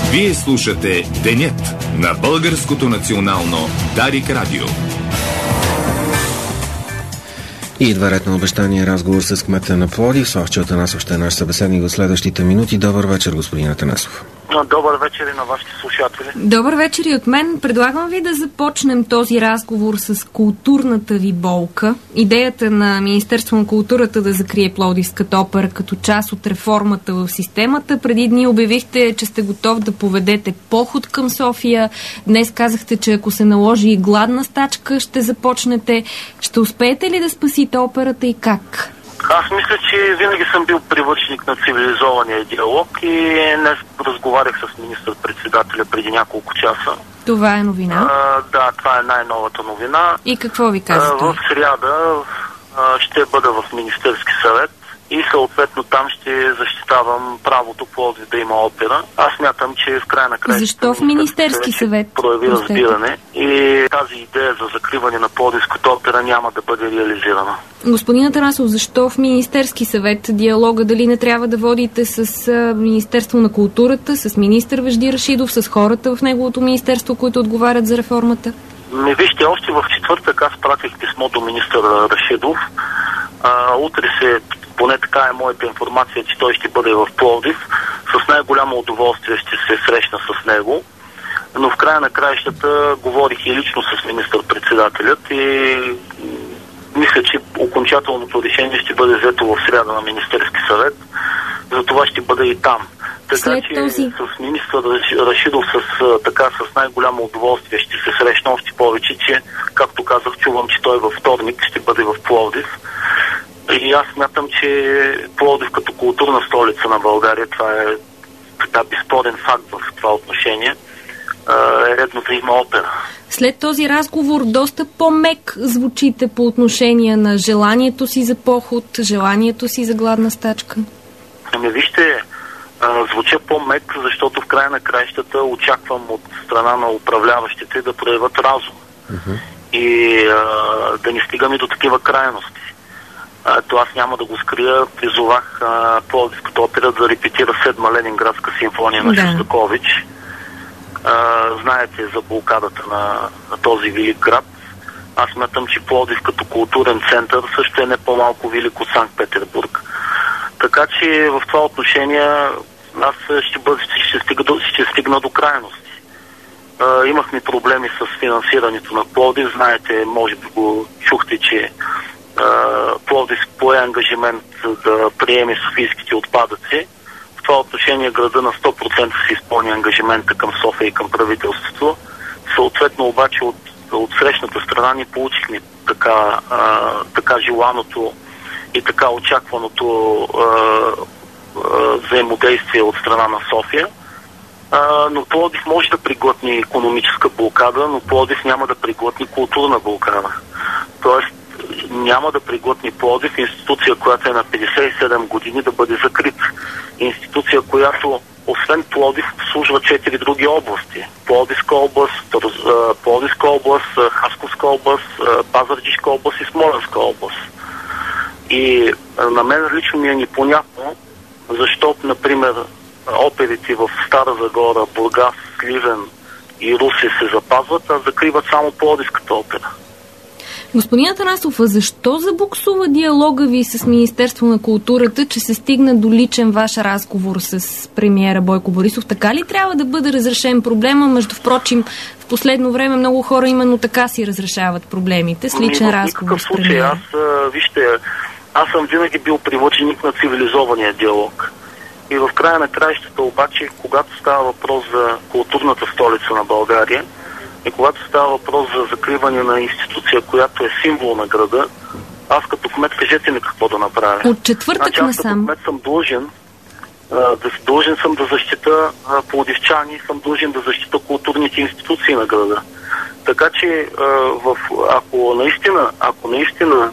Вие слушате Денят на Българското национално Дарик Радио. И идва ред на обещания разговор с кмета на Пловдив. Славчо Атанасов ще е наш събеседник в следващите минути. Добър вечер, господин Атанасов. Добър вечер и на вашите слушатели. Добър вечер и от мен. Предлагам ви да започнем този разговор с културната ви болка. Идеята на Министерство на културата да закрие Пловдивската опера като част от реформата в системата. Преди дни обявихте, че сте готов да поведете поход към София. Днес казахте, че ако се наложи гладна стачка, ще започнете. Ще успеете ли да спасите операта и как? Аз мисля, че винаги съм бил привърженик на цивилизования диалог и днес разговарях с министър-председателя преди няколко часа. Това е новина? Да, това е най-новата новина. И какво ви казвате? В сряда ще бъда в Министерски съвет и съответно там ще защитавам правото Пловдив да има опера. Аз смятам, че в края на края... Защо в Министерски съвет? Прояви разбиране и тази идея за закриване на Пловдивската опера няма да бъде реализирана. Господин Атанасов, защо в Министерски съвет диалога дали не трябва да водите с Министерство на културата, с министър Вежди Рашидов, с хората в неговото министерство, които отговарят за реформата? Вижте, още в четвъртък аз пратих писмо до министър Рашидов. Утре поне така е моята информация, че той ще бъде в Пловдив. С най-голямо удоволствие ще се срещна с него. Но в края на краищата говорих и лично с министър-председателят и мисля, че окончателното решение ще бъде взето в сряда на Министерски съвет. Затова ще бъде и там. Така че с министър Рашидов с най-голямо удоволствие ще се срещна, още повече, че, както казах, чувам, че той във вторник ще бъде в Пловдив. И аз смятам, че Пловдив като културна столица на България, това е така безспорен факт в това отношение, е редно да има опера. След този разговор доста по-мек звучите по отношение на желанието си за поход, желанието си за гладна стачка. Вижте, звуча по-мек, защото в края на краищата очаквам от страна на управляващите да проявят разум. И да не стигаме до такива крайности. То аз няма да го скрия. Призовах Пловдивската опера да репетира 7-ма Ленинградска симфония на Шостакович. Знаете за блокадата на този велик град. Аз смятам, че Пловдив като културен център също е не по-малко велик от Санкт-Петербург. Така че в това отношение аз ще стигна до крайности. Имахме проблеми с финансирането на Пловдив. Знаете, може би го чухте, че Пловдив пое ангажимент да приеме софийските отпадъци. В това отношение града на 100% се изпълни ангажимента към София и към правителството. Съответно обаче от срещната страна ни получихме така желаното и така очакваното взаимодействие от страна на София. Но Пловдив може да приглътне икономическа блокада, но Пловдив няма да приглътне културна блокада. Тоест няма да приглътне Пловдив институция, която е на 57 години, да бъде закрита. Институция, която освен Пловдив обслужва 4 други области. Пловдивска област, Хасковска област, Пазарджишка област и Смолянска област. И на мен лично ми е непонятно защо, например, оперите в Стара Загора, Бургас, Сливен и Русе се запазват, а закриват само Пловдивската опера. Господин Атанасов, а защо забуксува диалога ви с Министерство на културата, че се стигна до личен ваш разговор с премиера Бойко Борисов? Така ли трябва да бъде разрешен проблема? Между впрочем, в последно време много хора именно така си разрешават проблемите, с личен разговор с премиера. Вижте, аз съм винаги бил привърженик на цивилизования диалог. И в края на краищата обаче, когато става въпрос за културната столица на България и когато става въпрос за закриване на институция, която е символ на града, аз като кмет, кажете ми какво да направя. От четвъртък насам. Аз като кмет съм длъжен съм да защита пловдивчани, съм длъжен да защита културните институции на града. Така че ако наистина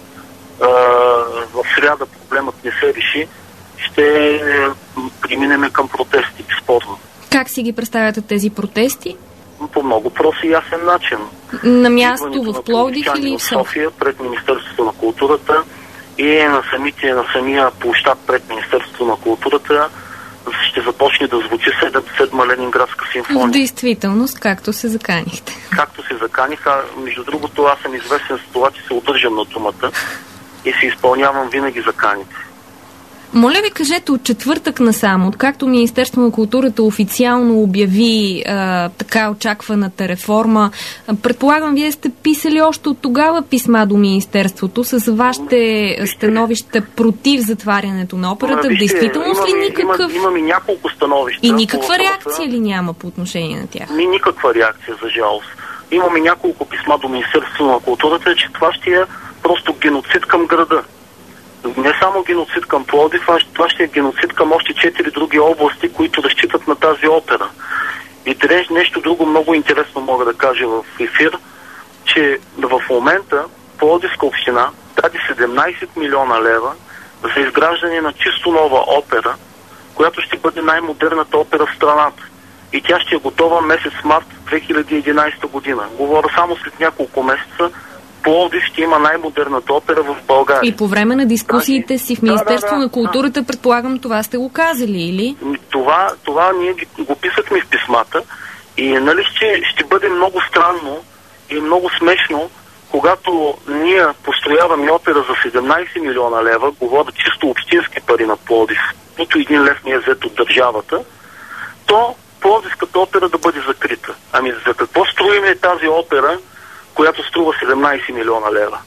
в сряда проблемът не се реши, ще преминем към протести, безспорно. Как си ги представяте тези протести? По много прост и ясен начин. На място в Пловдив или в София, пред Министерството на културата и на самия площад пред Министерството на културата ще започне да звучи 7 има Ленинградска симфония. В действителност, както се заканихте. Както се заканих, между другото аз съм известен с това, че се удържам на думата и се изпълнявам винаги заканите. Моля ви, кажете, от четвъртък насам, откакто Министерство на културата официално обяви така очакваната реформа, предполагам, вие сте писали още от тогава писма до Министерството с вашите становища против затварянето на операта. В действителност ли никакъв... Имам и няколко становища. И никаква реакция ли няма по отношение на тях? Никаква реакция, за жалост. Имаме няколко писма до Министерството на културата, че това ще е просто геноцид към града. Не само геноцид към Пловдив, това ще е геноцид към още 4 други области, които разчитат на тази опера. И нещо друго много интересно мога да кажа в ефир, че в момента Пловдивска община даде 17 милиона лева за изграждане на чисто нова опера, която ще бъде най-модерната опера в страната. И тя ще е готова месец март 2011 година. Говоря само след няколко месеца. Пловдив ще има най-модерната опера в България. И по време на дискусиите си в Министерство на културата, предполагам, това сте го казали, или? Това ние го писахме в писмата и нали ще бъде много странно и много смешно, когато ние построяваме опера за 17 милиона лева, говоря чисто общински пари на Пловдив, нито един лев не е взет от държавата, то Пловдивската опера да бъде закрита. Ами за какво строиме тази опера, която струва 17 милиона лева?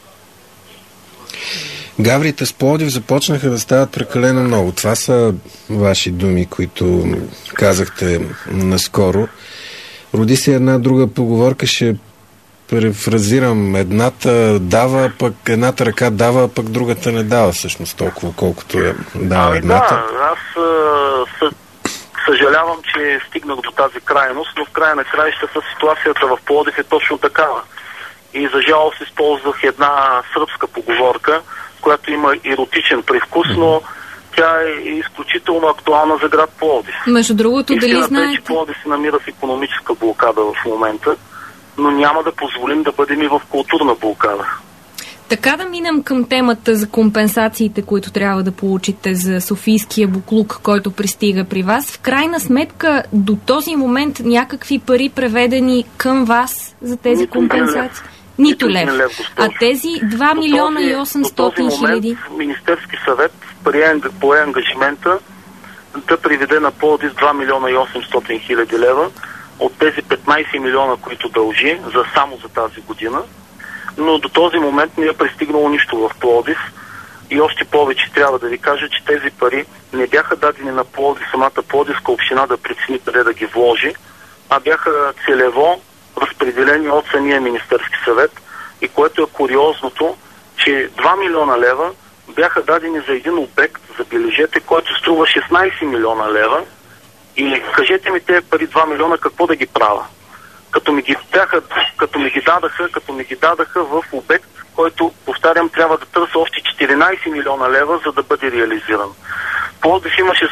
Гаврите с Пловдив започнаха да стават прекалено много. Това са ваши думи, които казахте наскоро. Роди се една друга поговорка, ще префразирам. Едната ръка дава, пък другата не дава всъщност толкова, колкото е дава едната. Да, аз съжалявам, че стигнах до тази крайност, но в края на краищата ситуацията в Пловдив е точно такава. И за жалост използвах една сръбска поговорка, която има еротичен привкус, но тя е изключително актуална за град Пловдив. Между другото, дали знаете? Че Пловдив се намира в икономическа блокада в момента, но няма да позволим да бъдем и в културна блокада. Така да минем към темата за компенсациите, които трябва да получите за софийския буклук, който пристига при вас. В крайна сметка, до този момент някакви пари преведени към вас за тези компенсации? Нито лев. А тези 2 милиона и 800 хиляди? Министерски съвет пое ангажимента да приведе на Пловдив 2 милиона и 800 хиляди лева от тези 15 милиона, които дължи само за тази година. Но до този момент не е пристигнало нищо в Пловдив и още повече трябва да ви кажа, че тези пари не бяха дадени на Пловдив, самата Пловдивска община да прецени къде да ги вложи, а бяха целево разпределени от самия Министерски съвет, и което е куриозното, че 2 милиона лева бяха дадени за един обект, забележете, който струва 16 милиона лева, и кажете ми тези пари 2 милиона какво да ги правя? Като ми ги дадаха в обект, който, повтарям, трябва да търся още 14 милиона лева, за да бъде реализиран. Пловдив имаше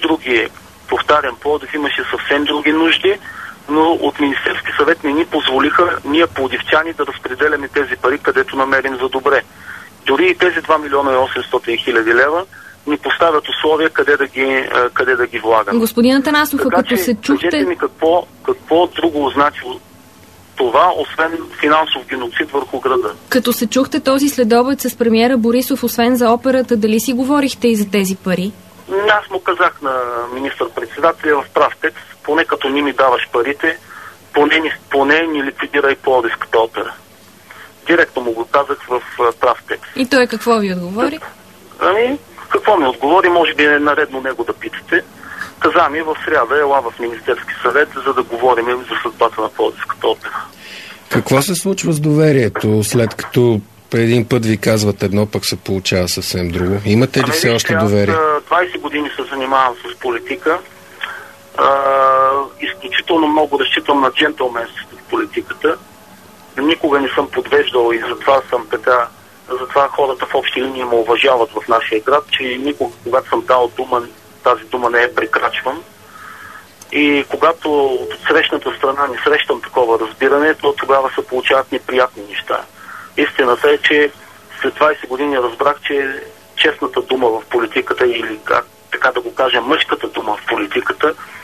съвсем други нужди, но от Министерски съвет не ни позволиха ние пловдивчани да разпределяме тези пари, където намерим за добре. Дори и тези 2 милиона и 800 хиляди лева ни поставят условия къде да ги влагаме. Господин Атанасов, като се чухте... Кажете ми какво друго значи това, освен финансов геноцид върху града. Като се чухте този следобед с премиера Борисов, освен за операта, дали си говорихте и за тези пари? Аз му казах на министър-председателя в прав текст, поне като ни даваш парите, поне ни ликвидирай Пловдивската опера. Директно му го казах в прав текст. И той какво ви отговори? Какво ми отговори? Може би е наредно него да питате. Каза ми в сряда ела в Министерски съвет, за да говорим за съдбата на Пловдивската опера. Какво се случва с доверието, след като един път ви казват едно, пък се получава съвсем друго? Имате ли все още доверие? Аз 20 години се занимавам с политика. Изключително много разчитам на джентълменството в политиката. Никога не съм подвеждал и затова хората в общи линии ме уважават в нашия град, че никога, когато съм дал дума, тази дума не е прекрачван. И когато от срещната страна не срещам такова разбиране, то тогава се получават неприятни неща. Истината е, че след 20 години разбрах, че честната дума в политиката, или така да го кажа, мъжката дума в политиката,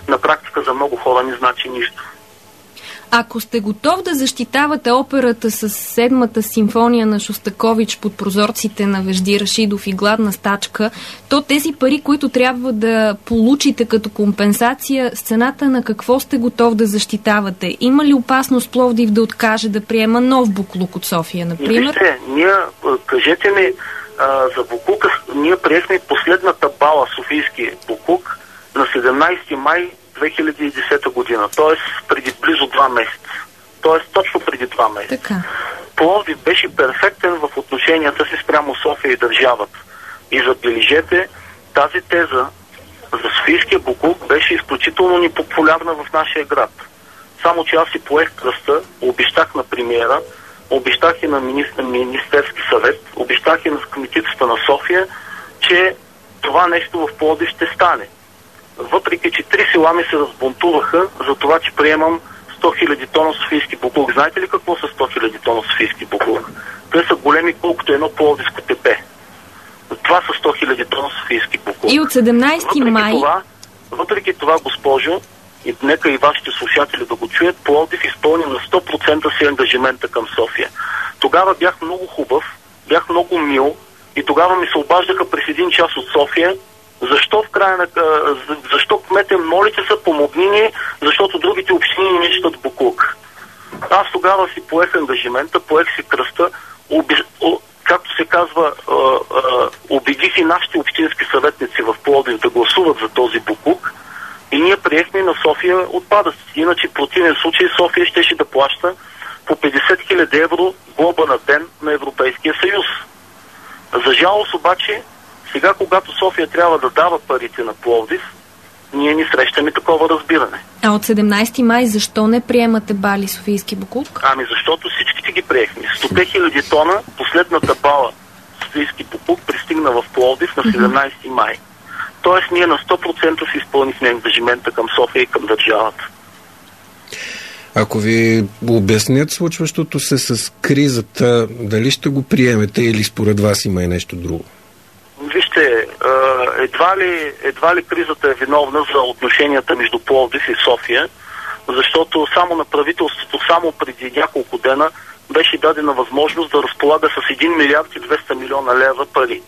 на практика за много хора не значи нищо. Ако сте готов да защитавате операта с 7-та симфония на Шостакович под прозорците на Вежди Рашидов и Гладна стачка, то тези пари, които трябва да получите като компенсация, с цената на какво сте готов да защитавате? Има ли опасност Пловдив да откаже да приема нов буклук от София, например? Вижте, кажете ми, за буклука, ние приехме последната бала софийски буклук на 17 май 2010 година, т.е. преди близо 2 месеца. Т.е. точно преди 2 месеца. Така. Пловдив беше перфектен в отношенията си спрямо София и държавата. И забележете, тази теза за софийския буклук беше изключително непопулярна в нашия град. Само че аз си поех кръста, обещах на премиера, обещах и на Министерски съвет, обещах и на кметицата на София, че това нещо в Пловдив ще стане. Въпреки че 3 села ми се разбунтуваха за това, че приемам 100 000 тона софийски буклук. Знаете ли какво са 100 000 тона софийски буклук? Те са големи колкото едно пловдивско тепе. Това са 100 000 тона софийски буклук. И от 17 май... Въпреки това, госпожо, и нека и вашите слушатели да го чуят, Пловдив изпълни на 100% си ангажимента към София. Тогава бях много хубав, бях много мил и тогава ми се обаждаха през 1 час от София. Защо кмете, молите се, помогни ни, защото другите общини не щат буклук. Аз тогава си поех ангажимента, поех си кръста, както се казва, убедих и нашите общински съветници в Пловдив да гласуват за този буклук и ние приехме на София отпадъци. Иначе в противен случай София щеше да плаща по 50 000 евро глоба на ден на Европейския съюз. За жалост обаче, сега, когато София трябва да дава парите на Пловдив, ние ни срещаме такова разбиране. А от 17 май защо не приемате бали софийски буклук? Ами защото всичките ги приехме. 100 000 тона, последната бала софийски буклук пристигна в Пловдив на 17 май. Тоест ние на 100% си изпълнихме ангажимента към София и към държавата. Ако ви обяснят случващото се с кризата, дали ще го приемете или според вас има и нещо друго? Вижте, едва ли кризата е виновна за отношенията между Пловдив и София, защото само на правителството, само преди няколко дена, беше дадена възможност да разполага с 1 милиард и 200 милиона лева пари.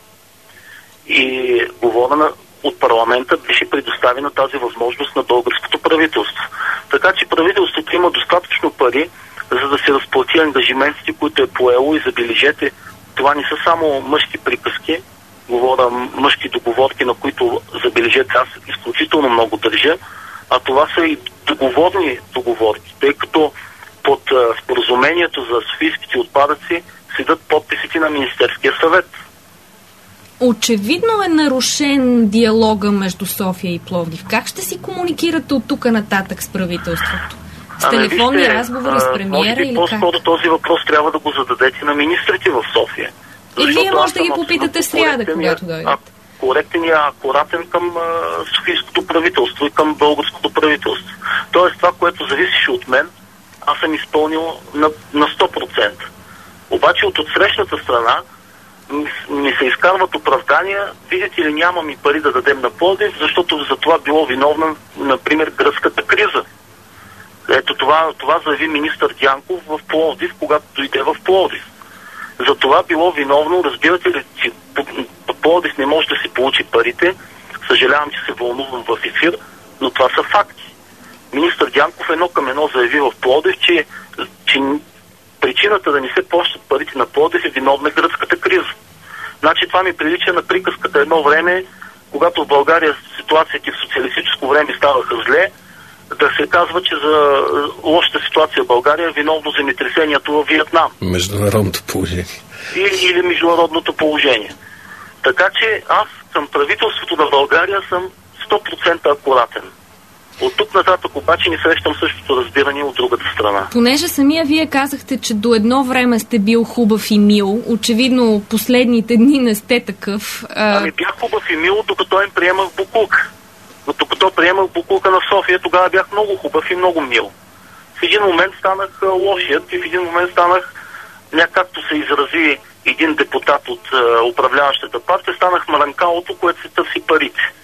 И говорена от парламента беше предоставена тази възможност на българското правителство. Така че правителството има достатъчно пари, за да се разплати ангажиментите, които е поело, и забележете, това не са само мъжки приказки, говоря мъжки договорки, на които, забележете, аз изключително много държа, а това са и договорни договорки, тъй като под споразумението за софийските отпадъци седат подписите на Министерския съвет. Очевидно е нарушен диалога между София и Пловдив. Как ще си комуникирате от тук нататък с правителството? С телефонни разговори с премиера или по-скоро този въпрос трябва да го зададете на министрите в София. И вие може да ги попитате в сряда, когато дойдете. Коректен и акуратен към софийското правителство и към българското правителство. Тоест това, което зависеше от мен, аз съм изпълнил на 100%. Обаче от отсрещната страна ми се изкарват оправдания, видите ли, нямаме пари да дадем на Пловдив, защото за това било виновна, например, гръцката криза. Ето това заяви министър Дянков в Пловдив, когато дойде в Пловдив. За това било виновно, разбирате ли, че Пловдив не може да си получи парите. Съжалявам, че се вълнувам в ефир, но това са факти. Министър Дянков едно към едно заяви в Пловдив, че причината да не се плащат парите на Пловдив е виновна гръцката криза. Значи това ми прилича на приказката едно време, когато в България ситуацията в социалистическо време ставаха зле, да се казва, че за лошата ситуация в България е виновно земетресението във Виетнам. Международното положение. Или международното положение. Така че аз към правителството на България съм 100% акуратен. От тук нататък обаче не срещам същото разбиране от другата страна. Понеже самия вие казахте, че до едно време сте бил хубав и мил, очевидно последните дни не сте такъв. Ами бях хубав и мил, докато им приемах буклук. Но докато приемах буклука на София, тогава бях много хубав и много мил. В един момент станах лошият и в един момент станах, както се изрази един депутат от управляващата партия, станах мрънкалото, което се търси парите.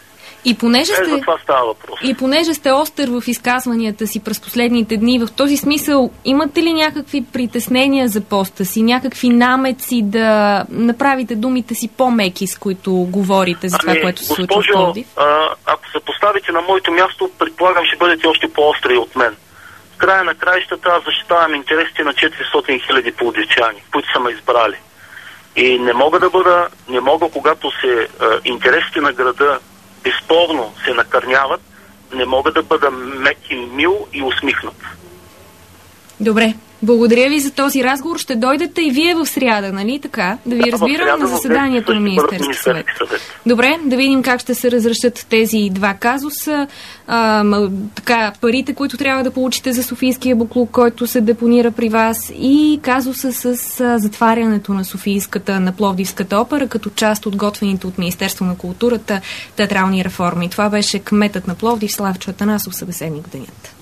И понеже за това става въпрос. И понеже сте остър в изказванията си през последните дни, в този смисъл имате ли някакви притеснения за поста си, някакви намеци да направите думите си по-меки, с които говорите за това, което се случва в Пловдив? Ако се поставите на моето място, предполагам, ще бъдете още по-остри от мен. В края на краищата аз защитавам интересите на 400 хиляди пловдивчани, които са ме избрали. И не мога, когато интересите на града безспорно се накърняват, не мога да бъда мек и мил и усмихнат. Добре. Благодаря ви за този разговор. Ще дойдете и вие в сряда, нали така? Да ви разбирам на заседанието на Министерския съвет. Добре, да видим как ще се разрешат тези два казуса. Парите, които трябва да получите за Софийския буклук, който се депонира при вас, и казуса с затварянето на Пловдивската опера като част от готвените от Министерство на културата театрални реформи. Това беше кметът на Пловдив Славчо Атанасов, събеседник в Денят.